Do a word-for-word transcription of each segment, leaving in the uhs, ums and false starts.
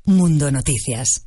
Mundo Noticias.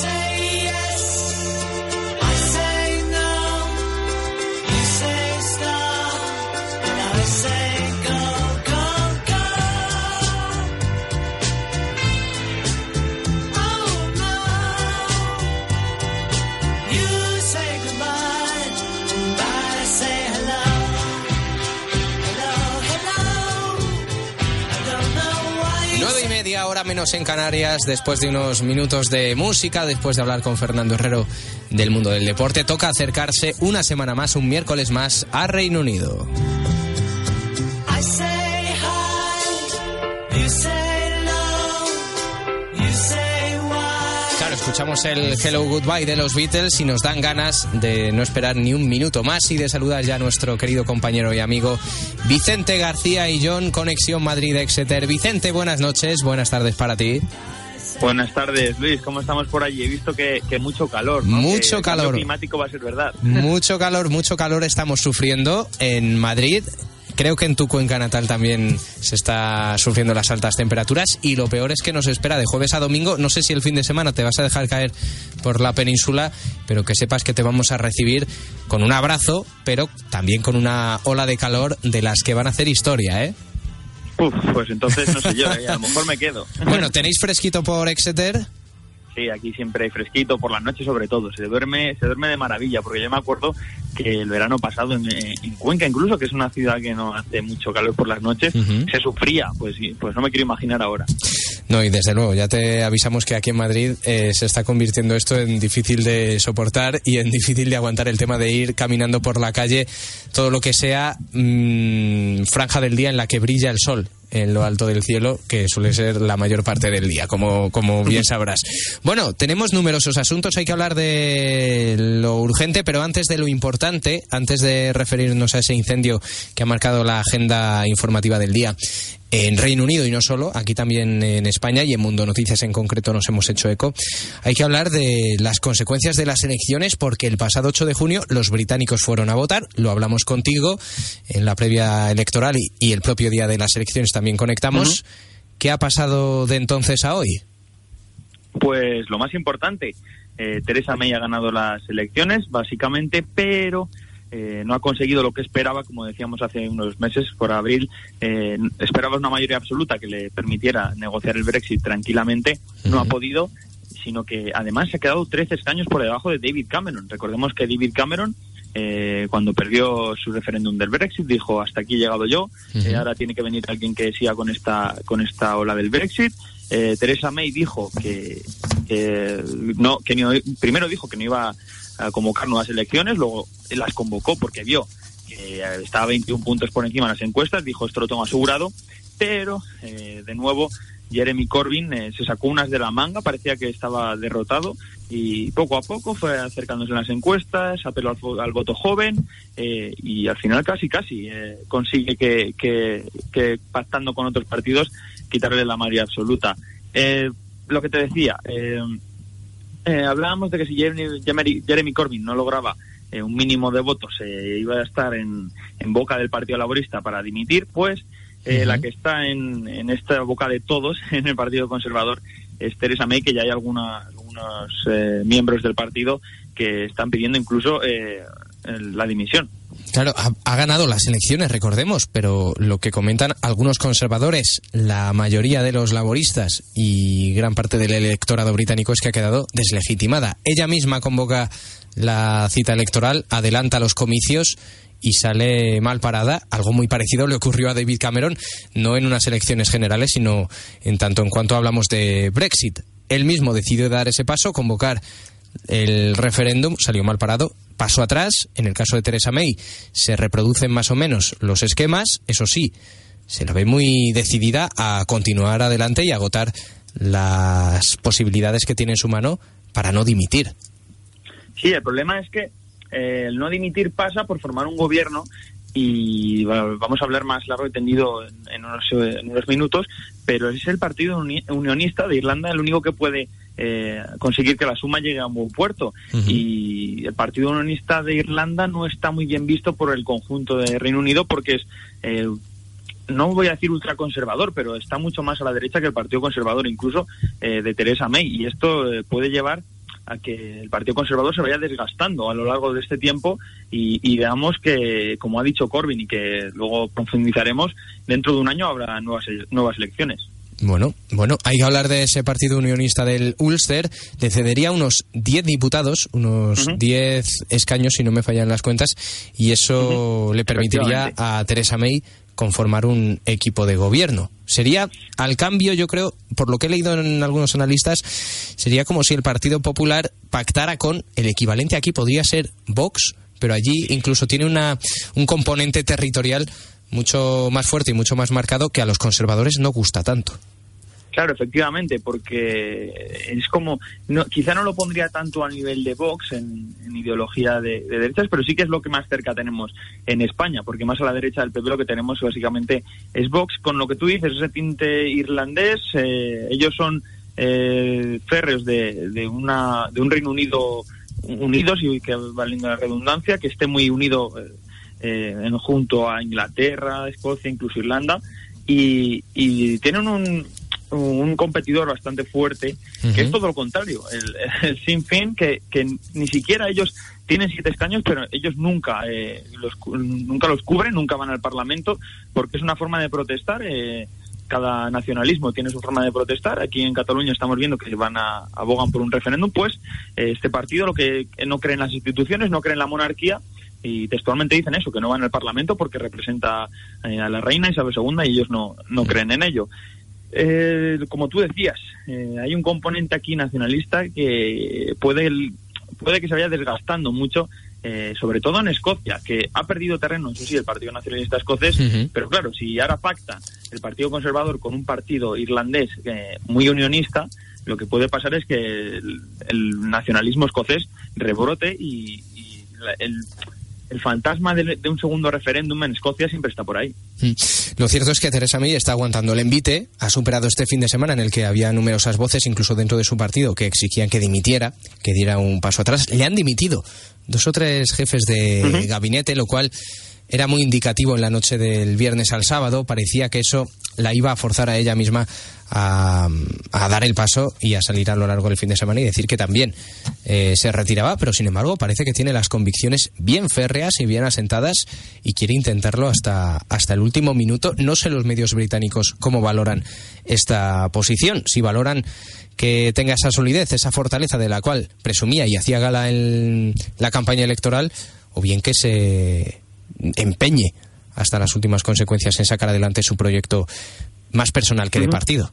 Hora menos en Canarias, después de unos minutos de música, después de hablar con Fernando Herrero del mundo del deporte, toca acercarse una semana más, un miércoles más, a Reino Unido. Claro, escuchamos el Hello Goodbye de los Beatles y nos dan ganas de no esperar ni un minuto más y de saludar ya a nuestro querido compañero y amigo Vicente García y John, Conexión Madrid-Exeter. Vicente, buenas noches, buenas tardes para ti. Buenas tardes, Luis, ¿cómo estamos por allí? He visto que, que mucho calor, ¿no? Mucho que calor. El cambio climático va a ser verdad. Mucho calor, mucho calor estamos sufriendo en Madrid. Creo que en tu cuenca natal también se está sufriendo las altas temperaturas y lo peor es que nos espera de jueves a domingo. No sé si el fin de semana te vas a dejar caer por la península, pero que sepas que te vamos a recibir con un abrazo, pero también con una ola de calor de las que van a hacer historia, ¿eh? Uf, pues entonces no sé yo, ¿eh? A lo mejor me quedo. Bueno, ¿tenéis fresquito por Exeter? Sí, aquí siempre hay fresquito, por la noche sobre todo. Se duerme se duerme de maravilla, porque yo me acuerdo que el verano pasado en, en Cuenca, incluso, que es una ciudad que no hace mucho calor por las noches, uh-huh. se sufría. Pues, pues no me quiero imaginar ahora. No, y desde luego, ya te avisamos que aquí en Madrid eh, se está convirtiendo esto en difícil de soportar y en difícil de aguantar el tema de ir caminando por la calle, todo lo que sea mmm, franja del día en la que brilla el sol en lo alto del cielo, que suele ser la mayor parte del día, como, como bien sabrás. Bueno, tenemos numerosos asuntos, hay que hablar de lo urgente, pero antes de lo importante, antes de referirnos a ese incendio que ha marcado la agenda informativa del día en Reino Unido y no solo, aquí también en España y en Mundo Noticias en concreto nos hemos hecho eco, hay que hablar de las consecuencias de las elecciones, porque el pasado ocho de junio los británicos fueron a votar, lo hablamos contigo en la previa electoral y, y el propio día de las elecciones también conectamos. Uh-huh. ¿Qué ha pasado de entonces a hoy? Pues lo más importante, eh, Theresa May ha ganado las elecciones, básicamente, pero Eh, no ha conseguido lo que esperaba, como decíamos hace unos meses, por abril. Eh, esperaba una mayoría absoluta que le permitiera negociar el Brexit tranquilamente. Uh-huh. No ha podido, sino que además se ha quedado trece escaños por debajo de David Cameron. Recordemos que David Cameron, eh, cuando perdió su referéndum del Brexit, dijo: hasta aquí he llegado yo. Uh-huh. eh, ahora tiene que venir alguien que siga con esta con esta ola del Brexit. Eh, Theresa May dijo que, que no, que no, primero dijo que no iba a convocar nuevas elecciones, luego las convocó porque vio que estaba veintiún puntos por encima en las encuestas, dijo: esto lo tengo asegurado, pero eh, de nuevo Jeremy Corbyn eh, se sacó unas de la manga, parecía que estaba derrotado y poco a poco fue acercándose en las encuestas, apeló al, al voto joven eh, y al final casi casi eh, consigue que, que, que pactando con otros partidos quitarle la mayoría absoluta. Eh, lo que te decía, eh, Eh, hablábamos de que si Jeremy, Jeremy Corbyn no lograba eh, un mínimo de votos, eh, iba a estar en, en boca del Partido Laborista para dimitir, pues eh, uh-huh. la que está en, en esta boca de todos, en el Partido Conservador, es Theresa May, que ya hay alguna, algunos eh, miembros del partido que están pidiendo incluso eh, la dimisión. Claro, ha, ha ganado las elecciones, recordemos, pero lo que comentan algunos conservadores, la mayoría de los laboristas y gran parte del electorado británico es que ha quedado deslegitimada. Ella misma convoca la cita electoral, adelanta los comicios y sale mal parada. Algo muy parecido le ocurrió a David Cameron, no en unas elecciones generales, sino en tanto en cuanto hablamos de Brexit. Él mismo decidió dar ese paso, convocar el referéndum, salió mal parado, paso atrás. En el caso de Theresa May se reproducen más o menos los esquemas, eso sí, se la ve muy decidida a continuar adelante y a agotar las posibilidades que tiene en su mano para no dimitir. Sí, el problema es que eh, el no dimitir pasa por formar un gobierno y bueno, vamos a hablar más largo y tendido en, en, unos, en unos minutos, pero es el Partido Uni- Unionista de Irlanda el único que puede eh, conseguir que la suma llegue a un buen puerto. Uh-huh. Y el Partido Unionista de Irlanda no está muy bien visto por el conjunto de Reino Unido porque es eh, no voy a decir ultraconservador, pero está mucho más a la derecha que el Partido Conservador, incluso eh, de Theresa May, y esto eh, puede llevar a que el Partido Conservador se vaya desgastando a lo largo de este tiempo y, y veamos que, como ha dicho Corbyn y que luego profundizaremos, dentro de un año habrá nuevas nuevas elecciones. Bueno, bueno, hay que hablar de ese partido unionista del Ulster. Le cedería unos diez diputados, unos uh-huh. diez escaños, si no me fallan las cuentas, y eso uh-huh. le permitiría a Theresa May conformar un equipo de gobierno. Sería, al cambio, yo creo, por lo que he leído en algunos analistas, sería como si el Partido Popular pactara con el equivalente aquí, podría ser Vox, pero allí incluso tiene una un componente territorial mucho más fuerte y mucho más marcado que a los conservadores no gusta tanto. Claro, efectivamente, porque es como, no, quizá no lo pondría tanto a nivel de Vox en, en ideología de, de derechas, pero sí que es lo que más cerca tenemos en España, porque más a la derecha del P P lo que tenemos básicamente es Vox, con lo que tú dices, ese tinte irlandés. Eh, ellos son eh, férreos de, de, una, de un Reino Unido unidos, y que valiendo la redundancia, que esté muy unido eh, eh, junto a Inglaterra, Escocia, incluso Irlanda, y, y tienen un... un competidor bastante fuerte, uh-huh. que es todo lo contrario, el, el Sinn Féin, que, que ni siquiera ellos tienen siete escaños, pero ellos nunca eh, los nunca los cubren, nunca van al Parlamento, porque es una forma de protestar. Eh, cada nacionalismo tiene su forma de protestar. Aquí en Cataluña estamos viendo que van a abogan por un referéndum, pues eh, este partido lo que no cree en las instituciones, no cree en la monarquía, y textualmente dicen eso, que no van al Parlamento porque representa eh, a la reina Isabel segunda y ellos no, no creen en ello. Eh, como tú decías, eh, hay un componente aquí nacionalista que puede, puede que se vaya desgastando mucho, eh, sobre todo en Escocia, que ha perdido terreno, eso sí, el Partido Nacionalista Escocés, uh-huh. pero claro, si ahora pacta el Partido Conservador con un partido irlandés eh, muy unionista, lo que puede pasar es que el, el nacionalismo escocés rebrote y, y la, el... el fantasma de, de un segundo referéndum en Escocia siempre está por ahí. Lo cierto es que Theresa May está aguantando el envite, ha superado este fin de semana en el que había numerosas voces, incluso dentro de su partido, que exigían que dimitiera, que diera un paso atrás. Le han dimitido dos o tres jefes de uh-huh. gabinete, lo cual era muy indicativo en la noche del viernes al sábado. Parecía que eso la iba a forzar a ella misma a, a dar el paso y a salir a lo largo del fin de semana y decir que también eh, se retiraba, pero sin embargo parece que tiene las convicciones bien férreas y bien asentadas y quiere intentarlo hasta, hasta el último minuto. No sé los medios británicos cómo valoran esta posición, si valoran que tenga esa solidez, esa fortaleza de la cual presumía y hacía gala en la campaña electoral, o bien que se empeñe hasta las últimas consecuencias en sacar adelante su proyecto más personal que de partido.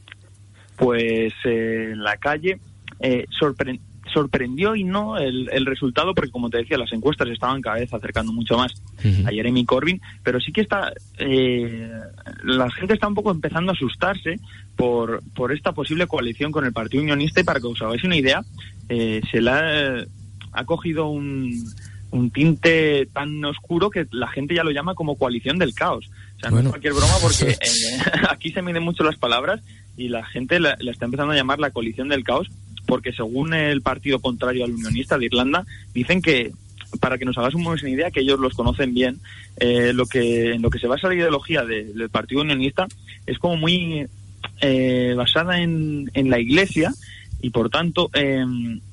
Pues eh, en la calle eh, sorpre- sorprendió y no el, el resultado, porque como te decía, las encuestas estaban cada vez acercando mucho más uh-huh. a Jeremy Corbyn, pero sí que está eh, la gente está un poco empezando a asustarse por, por esta posible coalición con el Partido Unionista, y para que os hagáis una idea, eh, se la eh, ha cogido un un tinte tan oscuro que la gente ya lo llama como coalición del caos. O sea, bueno. No es cualquier broma, porque eh, aquí se miden mucho las palabras y la gente la, la está empezando a llamar la coalición del caos, porque según el partido contrario al unionista de Irlanda, dicen que, para que nos hagas una idea, que ellos los conocen bien, eh, lo que en lo que se basa la ideología de, del partido unionista es como muy eh, basada en, en la Iglesia, y por tanto eh,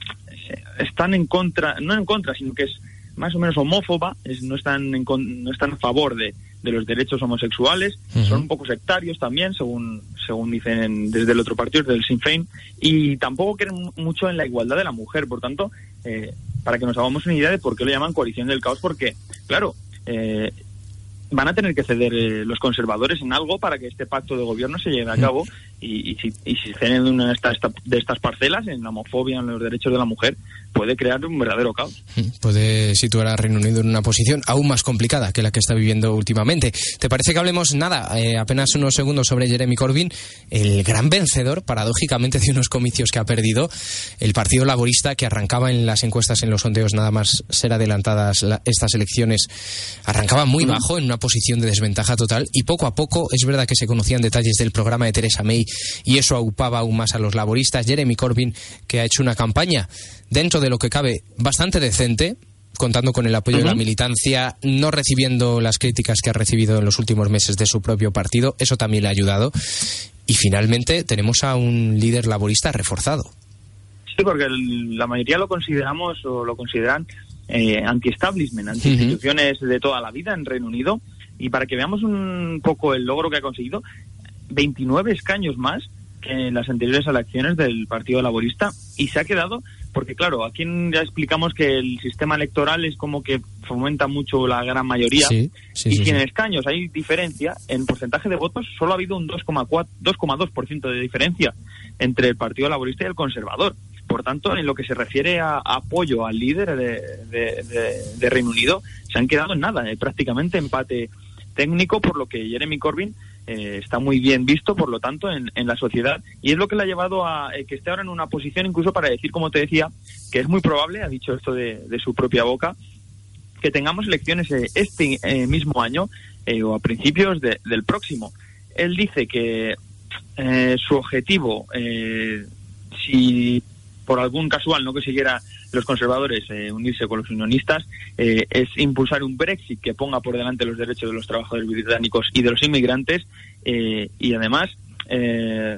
están en contra, no en contra, sino que es más o menos homófoba, es, no están en, no están a favor de, de los derechos homosexuales, uh-huh. son un poco sectarios también, según según dicen desde el otro partido, desde el Sinn Féin, y tampoco creen mucho en la igualdad de la mujer. Por tanto, eh, para que nos hagamos una idea de por qué lo llaman coalición del caos, porque, claro, eh, van a tener que ceder eh, los conservadores en algo para que este pacto de gobierno se lleve a cabo, y, y si, y si ceden una de estas, de estas parcelas, en la homofobia, en los derechos de la mujer, puede crear un verdadero caos. Puede situar a Reino Unido en una posición aún más complicada que la que está viviendo últimamente. ¿Te parece que hablemos, nada, eh, apenas unos segundos sobre Jeremy Corbyn, el gran vencedor, paradójicamente, de unos comicios que ha perdido el Partido Laborista, que arrancaba en las encuestas, en los sondeos, nada más ser adelantadas la, estas elecciones, arrancaba muy mm. bajo, en una posición de desventaja total, y poco a poco, es verdad que se conocían detalles del programa de Theresa May y eso aupaba aún más a los laboristas. Jeremy Corbyn, que ha hecho una campaña dentro de lo que cabe bastante decente, contando con el apoyo uh-huh. de la militancia, no recibiendo las críticas que ha recibido en los últimos meses de su propio partido. Eso también le ha ayudado. Y finalmente tenemos a un líder laborista reforzado. Sí, porque el, la mayoría lo consideramos o lo consideran eh, anti-establishment, anti-instituciones uh-huh. de toda la vida en Reino Unido. Y para que veamos un poco el logro que ha conseguido, veintinueve escaños más que en las anteriores elecciones del Partido Laborista, y se ha quedado, porque claro, aquí ya explicamos que el sistema electoral es como que fomenta mucho la gran mayoría, sí, sí, y sí, si en sí. escaños hay diferencia, en porcentaje de votos solo ha habido un dos coma dos por ciento de diferencia entre el Partido Laborista y el Conservador. Por tanto, en lo que se refiere a, a apoyo al líder de, de, de, de Reino Unido, se han quedado en nada, eh, prácticamente empate técnico, por lo que Jeremy Corbyn eh, está muy bien visto, por lo tanto, en, en la sociedad, y es lo que le ha llevado a eh, que esté ahora en una posición incluso para decir, como te decía, que es muy probable, ha dicho esto de, de su propia boca, que tengamos elecciones eh, este eh, mismo año eh, o a principios de, del próximo. Él dice que eh, su objetivo, eh, si por algún casual no consiguiera los conservadores eh, unirse con los unionistas, eh, es impulsar un Brexit que ponga por delante los derechos de los trabajadores británicos y de los inmigrantes, eh, y además eh,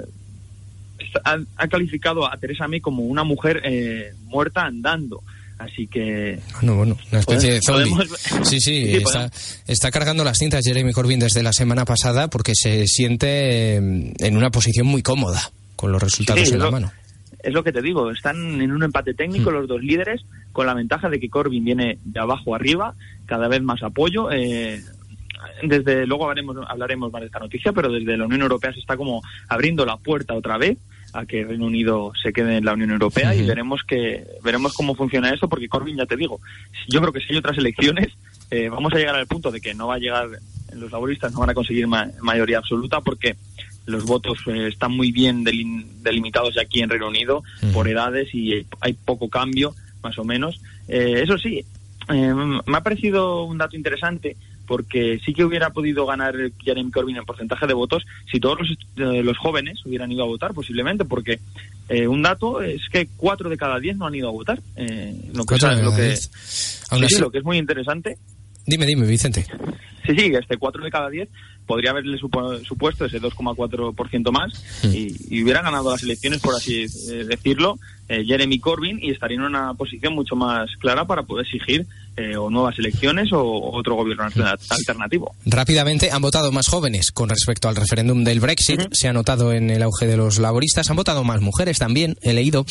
ha, ha calificado a Theresa May como una mujer eh, muerta andando. Así que... Bueno, bueno, una especie de zombie. Podemos... Sí, sí, sí está, está cargando las cintas Jeremy Corbyn desde la semana pasada porque se siente en una posición muy cómoda con los resultados sí, en la lo... mano. Es lo que te digo, están en un empate técnico mm. los dos líderes, con la ventaja de que Corbyn viene de abajo arriba, cada vez más apoyo. Eh, desde luego hablaremos, hablaremos más de esta noticia, pero desde la Unión Europea se está como abriendo la puerta otra vez a que Reino Unido se quede en la Unión Europea, uh-huh. y veremos que veremos cómo funciona eso, porque Corbyn, ya te digo, yo creo que si hay otras elecciones, eh, vamos a llegar al punto de que no va a llegar, los laboristas no van a conseguir ma- mayoría absoluta, porque los votos eh, están muy bien delim- delimitados aquí en Reino Unido uh-huh. por edades, y hay, hay poco cambio, más o menos. Eh, eso sí, eh, me ha parecido un dato interesante, porque sí que hubiera podido ganar Jeremy Corbyn en porcentaje de votos si todos los, eh, los jóvenes hubieran ido a votar, posiblemente, porque eh, un dato es que cuatro de cada diez no han ido a votar. Eh, lo, que, ¿Cuatro de lo, cada que, diez? sí, sí, lo que es muy interesante. Dime, dime, Vicente. Sí, sí, este cuatro de cada diez podría haberle supo, supuesto ese dos coma cuatro por ciento más mm. y, y hubiera ganado las elecciones, por así eh, decirlo, eh, Jeremy Corbyn, y estaría en una posición mucho más clara para poder exigir eh, o nuevas elecciones o, o otro gobierno alternativo. Rápidamente, han votado más jóvenes con respecto al referéndum del Brexit, uh-huh. se ha notado en el auge de los laboristas, han votado más mujeres también, he leído,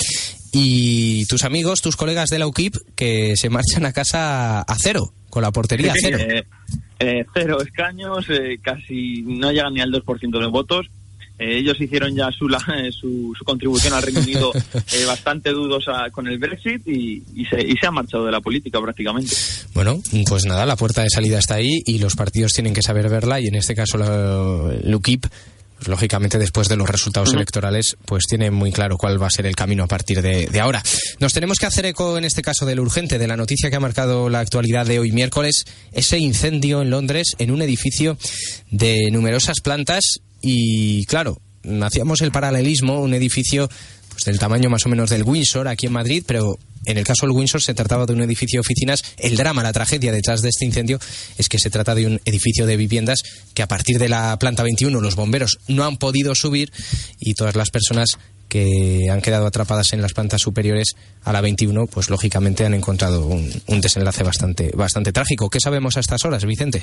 y tus amigos, tus colegas de la U K I P, que se marchan a casa a cero, con la portería a cero. Eh, eh, cero escaños, eh, casi no llegan ni al dos por ciento de votos. Eh, ellos hicieron ya su, la, su, su contribución al Reino Unido eh, bastante dudosa con el Brexit, y, y, se, y se han marchado de la política prácticamente. Bueno, pues nada, la puerta de salida está ahí y los partidos tienen que saber verla, y en este caso la, la U K I P, pues, lógicamente después de los resultados uh-huh. electorales, pues tiene muy claro cuál va a ser el camino a partir de, de ahora. Nos tenemos que hacer eco en este caso de lo urgente, de la noticia que ha marcado la actualidad de hoy miércoles, ese incendio en Londres en un edificio de numerosas plantas. Y claro, hacíamos el paralelismo, un edificio pues del tamaño más o menos del Windsor aquí en Madrid, pero en el caso del Windsor se trataba de un edificio de oficinas. El drama, la tragedia detrás de este incendio es que se trata de un edificio de viviendas que a partir de la planta veintiuno los bomberos no han podido subir, y todas las personas que han quedado atrapadas en las plantas superiores a la veintiuno, pues lógicamente han encontrado un, un desenlace bastante, bastante trágico. ¿Qué sabemos a estas horas, Vicente?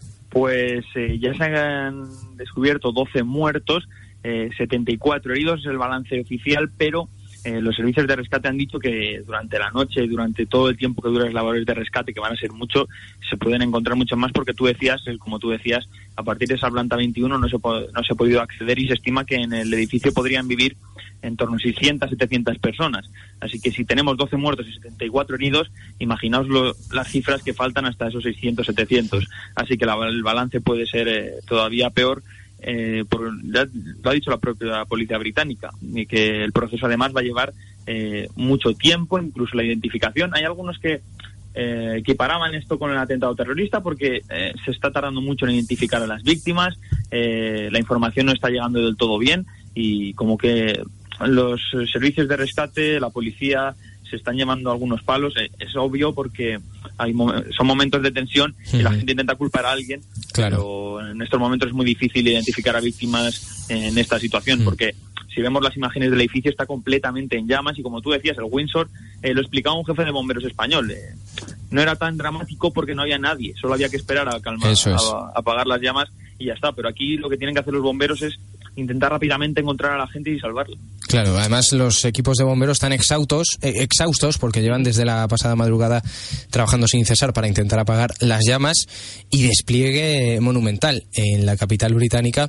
Pues eh, ya se han descubierto doce muertos, eh, setenta y cuatro heridos, es el balance oficial, pero eh, los servicios de rescate han dicho que durante la noche, durante todo el tiempo que duran las labores de rescate, que van a ser mucho, se pueden encontrar mucho más, porque tú decías, como tú decías, a partir de esa planta veintiuno no se, po- no se ha podido acceder, y se estima que en el edificio podrían vivir en torno a seiscientas, setecientas personas. Así que si tenemos doce muertos y setenta y cuatro heridos, imaginaos lo, las cifras que faltan hasta esos seiscientos, setecientos. Así que la, el balance puede ser eh, todavía peor. Eh, por, ya lo ha dicho la propia policía británica, y que el proceso además va a llevar eh, mucho tiempo, incluso la identificación. Hay algunos que eh, equiparaban esto con el atentado terrorista, porque eh, se está tardando mucho en identificar a las víctimas, eh, la información no está llegando del todo bien, y como que los servicios de rescate, la policía, se están llevando algunos palos. Eh, es obvio porque hay mom- son momentos de tensión y la gente intenta culpar a alguien, claro. pero en estos momentos es muy difícil identificar a víctimas en esta situación, mm. porque si vemos las imágenes del edificio está completamente en llamas y, como tú decías, el Windsor, eh, lo explicaba un jefe de bomberos español, eh, no era tan dramático porque no había nadie, solo había que esperar a calmar, es. a, a apagar las llamas y ya está. Pero aquí lo que tienen que hacer los bomberos es intentar rápidamente encontrar a la gente y salvarla. Claro, además los equipos de bomberos están exhaustos, eh, exhaustos porque llevan desde la pasada madrugada trabajando sin cesar para intentar apagar las llamas, y despliegue monumental en la capital británica.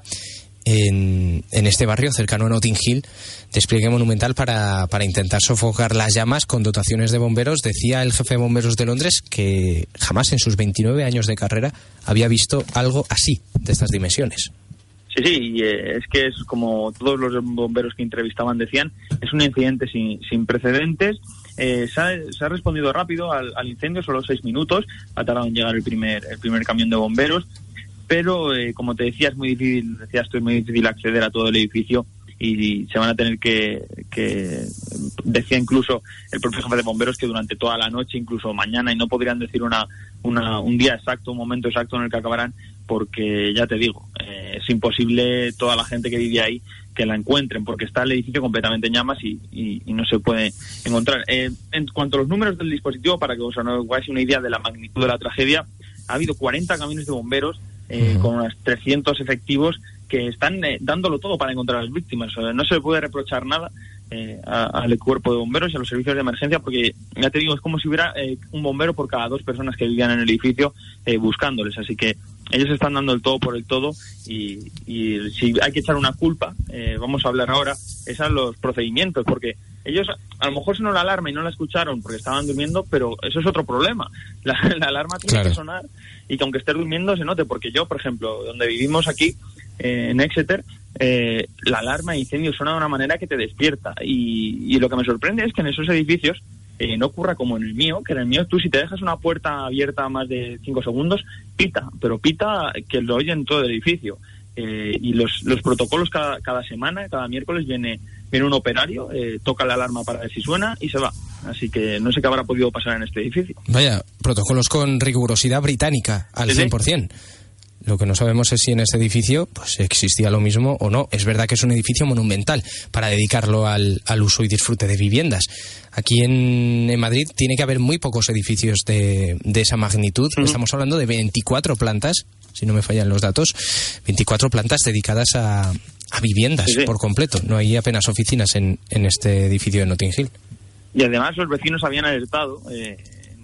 En, en este barrio cercano a Notting Hill, despliegue monumental para, para intentar sofocar las llamas con dotaciones de bomberos. Decía el jefe de bomberos de Londres que jamás en sus veintinueve años de carrera había visto algo así, de estas dimensiones. Sí, sí, y eh, es que es como todos los bomberos que entrevistaban decían, es un incidente sin, sin precedentes. Eh, se, ha, se ha respondido rápido al, al incendio, solo seis minutos, ha tardado en llegar el primer, el primer camión de bomberos. Pero, eh, como te decía, es muy difícil, decías tú, es muy difícil acceder a todo el edificio y, y se van a tener que, que, decía incluso el propio jefe de bomberos, que durante toda la noche, incluso mañana, y no podrían decir una, una un día exacto, un momento exacto en el que acabarán, porque ya te digo, eh, es imposible toda la gente que vive ahí que la encuentren, porque está el edificio completamente en llamas y, y, y no se puede encontrar. Eh, en cuanto a los números del dispositivo, para que os hagáis una idea de la magnitud de la tragedia, ha habido cuarenta camiones de bomberos, Eh, uh-huh. con unos trescientos efectivos que están eh, dándolo todo para encontrar a las víctimas. O sea, no se le puede reprochar nada eh, a, al cuerpo de bomberos y a los servicios de emergencia, porque ya te digo, es como si hubiera eh, un bombero por cada dos personas que vivían en el edificio eh, buscándoles. Así que ellos están dando el todo por el todo, y, y si hay que echar una culpa, eh, vamos a hablar ahora, es a los procedimientos, porque ellos a lo mejor sonó la alarma y no la escucharon porque estaban durmiendo, pero eso es otro problema. La, la alarma tiene claro. que sonar, y que aunque estés durmiendo se note, porque yo, por ejemplo, donde vivimos aquí, eh, en Exeter, eh, la alarma de incendio suena de una manera que te despierta, y, y lo que me sorprende es que en esos edificios eh, no ocurra como en el mío, que en el mío tú, si te dejas una puerta abierta más de cinco segundos, pita, pero pita que lo oye en todo el edificio. Eh, y los, los protocolos cada, cada semana, cada miércoles viene viene un operario, eh, toca la alarma para ver si suena y se va. Así que no sé qué habrá podido pasar en este edificio. Vaya, protocolos con rigurosidad británica al ¿Sí, cien por ciento. Sí. Lo que no sabemos es si en este edificio pues existía lo mismo o no. Es verdad que es un edificio monumental para dedicarlo al, al uso y disfrute de viviendas. Aquí en, en Madrid tiene que haber muy pocos edificios de, de esa magnitud. Uh-huh. Estamos hablando de veinticuatro plantas, si no me fallan los datos, veinticuatro plantas dedicadas a, a viviendas sí, sí. por completo. No hay apenas oficinas en, en este edificio de Notting Hill. Y además los vecinos habían alertado eh,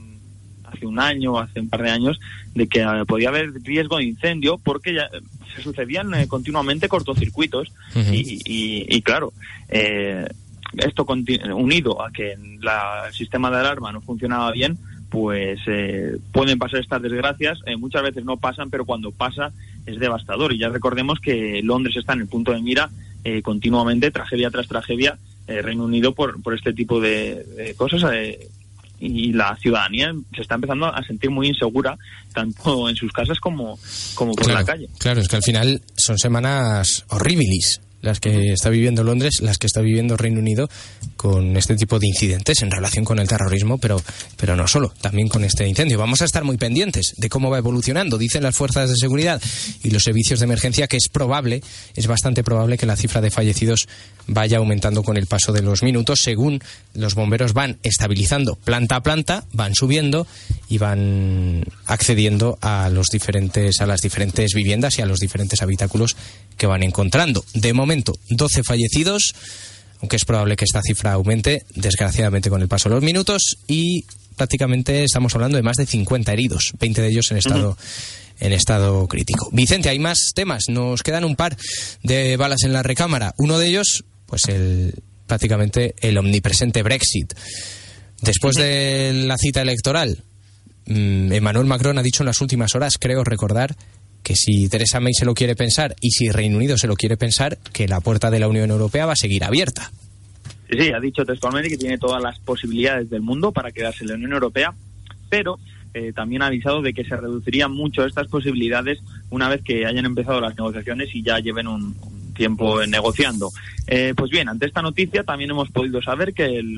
hace un año o hace un par de años de que eh, podía haber riesgo de incendio, porque ya eh, se sucedían eh, continuamente cortocircuitos. Uh-huh. y, y, y claro, eh, esto continu- unido a que la, el sistema de alarma no funcionaba bien, pues eh, pueden pasar estas desgracias. Eh, muchas veces no pasan, pero cuando pasa es devastador. Y ya recordemos que Londres está en el punto de mira eh, continuamente, tragedia tras tragedia, eh, Reino Unido por, por este tipo de, de cosas. Eh, y la ciudadanía se está empezando a sentir muy insegura, tanto en sus casas como, como por claro, la calle. Claro, es que al final son semanas horribilis las que está viviendo Londres, las que está viviendo Reino Unido, con este tipo de incidentes en relación con el terrorismo, pero, pero no solo, también con este incendio. Vamos a estar muy pendientes de cómo va evolucionando. Dicen las fuerzas de seguridad y los servicios de emergencia que es probable, es bastante probable que la cifra de fallecidos vaya aumentando con el paso de los minutos, según los bomberos van estabilizando planta a planta, van subiendo y van accediendo a los diferentes, a las diferentes viviendas y a los diferentes habitáculos que van encontrando. De momento, doce fallecidos, aunque es probable que esta cifra aumente, desgraciadamente, con el paso de los minutos, y prácticamente estamos hablando de más de cincuenta heridos, veinte de ellos en estado, uh-huh. en estado crítico. Vicente, hay más temas, nos quedan un par de balas en la recámara. Uno de ellos, pues el prácticamente el omnipresente Brexit. Después uh-huh. de la cita electoral, mmm, Emmanuel Macron ha dicho en las últimas horas, creo recordar, que si Theresa May se lo quiere pensar y si Reino Unido se lo quiere pensar, que la puerta de la Unión Europea va a seguir abierta. Sí, sí, ha dicho textualmente que tiene todas las posibilidades del mundo para quedarse en la Unión Europea, pero eh, también ha avisado de que se reducirían mucho estas posibilidades una vez que hayan empezado las negociaciones y ya lleven un, un tiempo negociando. Eh, pues bien, ante esta noticia también hemos podido saber que el,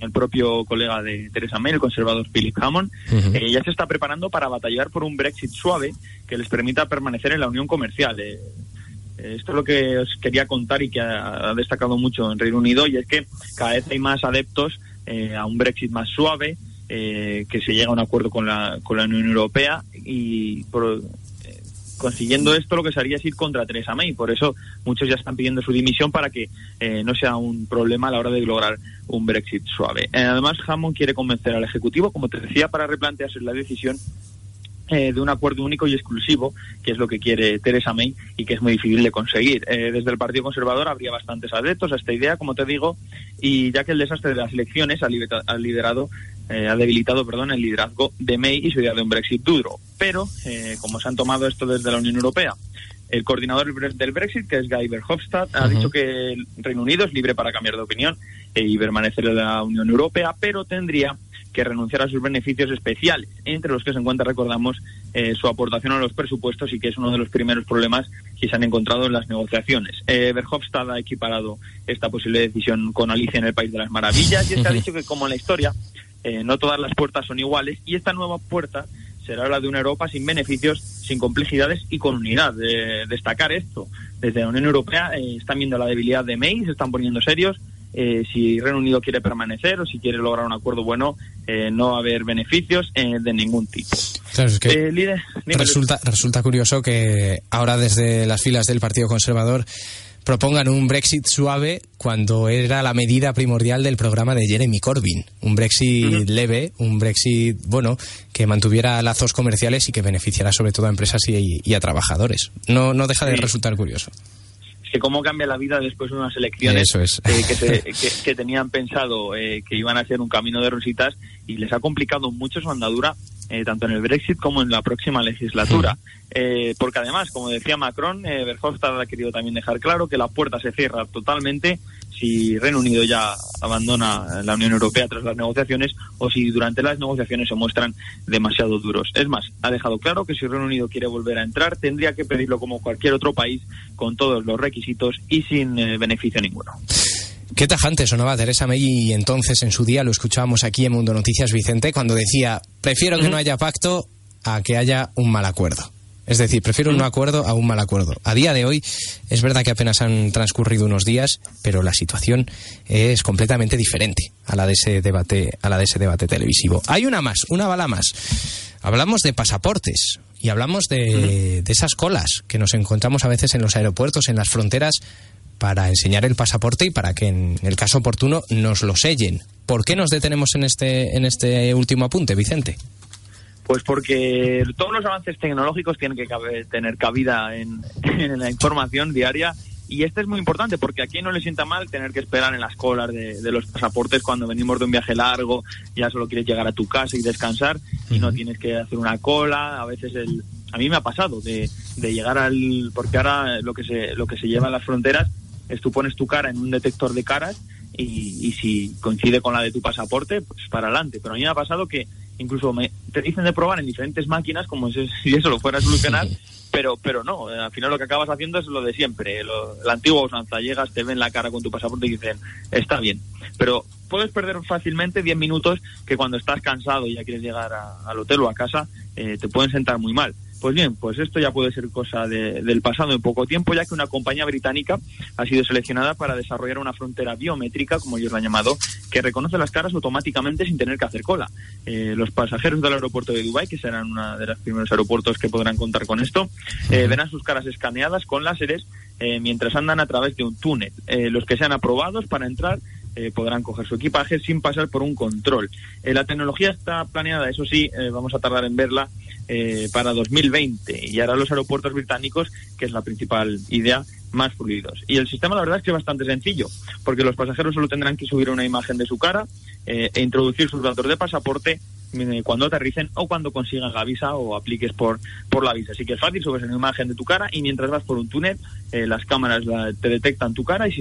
el propio colega de Theresa May, el conservador Philip Hammond, uh-huh. eh, ya se está preparando para batallar por un Brexit suave que les permita permanecer en la unión comercial. Eh, Esto es lo que os quería contar y que ha destacado mucho en Reino Unido, y es que cada vez hay más adeptos eh, a un Brexit más suave, eh, que se llega a un acuerdo con la, con la Unión Europea, y por, eh, consiguiendo esto lo que se haría es ir contra Theresa May. Por eso muchos ya están pidiendo su dimisión para que eh, no sea un problema a la hora de lograr un Brexit suave. Eh, además, Hammond quiere convencer al Ejecutivo, como te decía, para replantearse la decisión Eh, de un acuerdo único y exclusivo, que es lo que quiere Theresa May y que es muy difícil de conseguir. Eh, desde el Partido Conservador habría bastantes adeptos a esta idea, como te digo, y ya que el desastre de las elecciones ha, libera, ha liderado, eh, ha debilitado, perdón, el liderazgo de May y su idea de un Brexit duro. Pero, eh, como se han tomado esto desde la Unión Europea, el coordinador del Brexit, que es Guy Verhofstadt, ha uh-huh. dicho que el Reino Unido es libre para cambiar de opinión eh, y permanecer en la Unión Europea, pero tendría que renunciar a sus beneficios especiales, entre los que se encuentra, recordamos, eh, su aportación a los presupuestos, y que es uno de los primeros problemas que se han encontrado en las negociaciones. Eh, Verhofstadt ha equiparado esta posible decisión con Alicia en el País de las Maravillas, y es que ha dicho que, como en la historia, eh, no todas las puertas son iguales, y esta nueva puerta será la de una Europa sin beneficios, sin complejidades y con unidad. De destacar esto, desde la Unión Europea eh, están viendo la debilidad de May, se están poniendo serios. Eh, si Reino Unido quiere permanecer o si quiere lograr un acuerdo bueno, eh, no va a haber beneficios eh, de ningún tipo. Claro, es que eh, líder, resulta, resulta curioso que ahora desde las filas del Partido Conservador propongan un Brexit suave cuando era la medida primordial del programa de Jeremy Corbyn. Un Brexit uh-huh. leve, un Brexit, bueno, que mantuviera lazos comerciales y que beneficiara sobre todo a empresas y, y a trabajadores. No, no deja de sí. resultar curioso. Que cómo cambia la vida después de unas elecciones Eso es. eh, que, se, que, que tenían pensado eh, que iban a ser un camino de rositas, y les ha complicado mucho su andadura, eh, tanto en el Brexit como en la próxima legislatura. Eh, porque además, como decía Macron, eh, Verhofstadt ha querido también dejar claro que la puerta se cierra totalmente si Reino Unido ya abandona la Unión Europea tras las negociaciones, o si durante las negociaciones se muestran demasiado duros. Es más, ha dejado claro que si Reino Unido quiere volver a entrar, tendría que pedirlo como cualquier otro país, con todos los requisitos y sin eh, beneficio ninguno. Qué tajante sonaba Theresa May, y entonces en su día lo escuchábamos aquí en Mundo Noticias, Vicente, cuando decía: prefiero que no haya pacto a que haya un mal acuerdo. Es decir, prefiero un no acuerdo a un mal acuerdo. A día de hoy, es verdad que apenas han transcurrido unos días, pero la situación es completamente diferente a la de ese debate, a la de ese debate televisivo. Hay una más, una bala más. Hablamos de pasaportes y hablamos de, de esas colas que nos encontramos a veces en los aeropuertos, en las fronteras, para enseñar el pasaporte y para que en el caso oportuno nos lo sellen. ¿Por qué nos detenemos en este, en este último apunte, Vicente? Pues porque todos los avances tecnológicos tienen que cabe, tener cabida en, en la información diaria, y este es muy importante porque a quién no le sienta mal tener que esperar en las colas de, de los pasaportes cuando venimos de un viaje largo, ya solo quieres llegar a tu casa y descansar y no tienes que hacer una cola. A veces el, a mí me ha pasado de, de llegar al, porque ahora lo que se lo que se lleva a las fronteras es tú pones tu cara en un detector de caras y, y si coincide con la de tu pasaporte, pues para adelante. Pero a mí me ha pasado que incluso me, te dicen de probar en diferentes máquinas como si eso lo fuera a solucionar, pero pero no, al final lo que acabas haciendo es lo de siempre, lo, la antigua usanza. Llegas, te ven la cara con tu pasaporte y dicen, está bien, pero puedes perder fácilmente diez minutos que cuando estás cansado y ya quieres llegar a, al hotel o a casa, eh, te pueden sentar muy mal. Pues bien, pues esto ya puede ser cosa de, del pasado en poco tiempo, ya que una compañía británica ha sido seleccionada para desarrollar una frontera biométrica, como ellos la han llamado, que reconoce las caras automáticamente sin tener que hacer cola. Eh, los pasajeros del aeropuerto de Dubái, que serán uno de los primeros aeropuertos que podrán contar con esto, eh, verán sus caras escaneadas con láseres eh, mientras andan a través de un túnel. Eh, los que sean aprobados para entrar Eh, podrán coger su equipaje sin pasar por un control. Eh, la tecnología está planeada, eso sí, eh, vamos a tardar en verla eh, para dos mil veinte, y hará los aeropuertos británicos, que es la principal idea, más fluidos. Y el sistema, la verdad es que es bastante sencillo, porque los pasajeros solo tendrán que subir una imagen de su cara eh, e introducir sus datos de pasaporte eh, cuando aterricen o cuando consigan la visa o apliques por, por la visa. Así que es fácil, subes una imagen de tu cara y mientras vas por un túnel, eh, las cámaras la, te detectan tu cara, y si,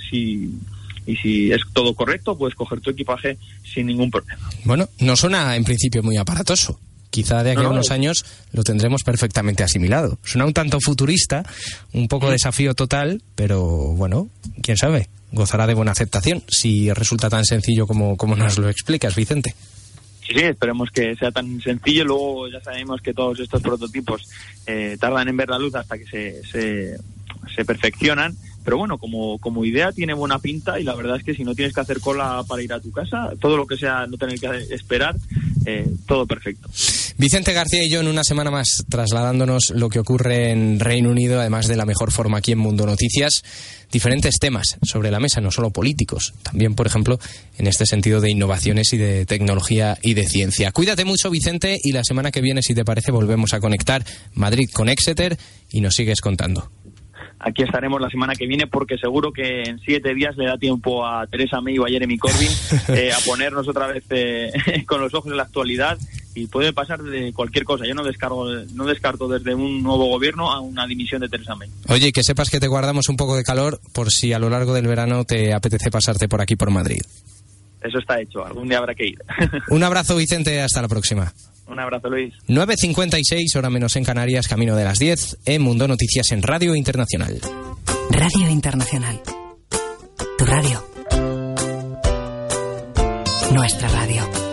si Y si es todo correcto, puedes coger tu equipaje sin ningún problema. Bueno, no suena en principio muy aparatoso. quizá de aquí no, a no, unos años lo tendremos perfectamente asimilado. Suena un tanto futurista, un poco desafío total, pero bueno, quién sabe, gozará de buena aceptación si resulta tan sencillo como, como nos lo explicas, Vicente. Sí, sí, esperemos que sea tan sencillo. Luego ya sabemos que todos estos prototipos eh, tardan en ver la luz hasta que se, se, se perfeccionan. Pero bueno, como, como idea tiene buena pinta, y la verdad es que si no tienes que hacer cola para ir a tu casa, todo lo que sea no tener que esperar, eh, todo perfecto. Vicente García y yo en una semana más trasladándonos lo que ocurre en Reino Unido, además de la mejor forma aquí en Mundo Noticias, diferentes temas sobre la mesa, no solo políticos, también por ejemplo en este sentido de innovaciones y de tecnología y de ciencia. Cuídate mucho, Vicente, y la semana que viene, si te parece, volvemos a conectar Madrid con Exeter y nos sigues contando. Aquí estaremos la semana que viene, porque seguro que en siete días le da tiempo a Theresa May o a Jeremy Corbyn eh, a ponernos otra vez eh, con los ojos en la actualidad, y puede pasar de cualquier cosa. Yo no descargo, no descarto desde un nuevo gobierno a una dimisión de Theresa May. Oye, que sepas que te guardamos un poco de calor por si a lo largo del verano te apetece pasarte por aquí por Madrid. Eso está hecho, algún día habrá que ir. Un abrazo, Vicente, hasta la próxima. Un abrazo, Luis. nueve cincuenta y seis, hora menos en Canarias, camino de las diez, en Mundo Noticias en Radio Internacional. Radio Internacional. Tu radio. Nuestra radio.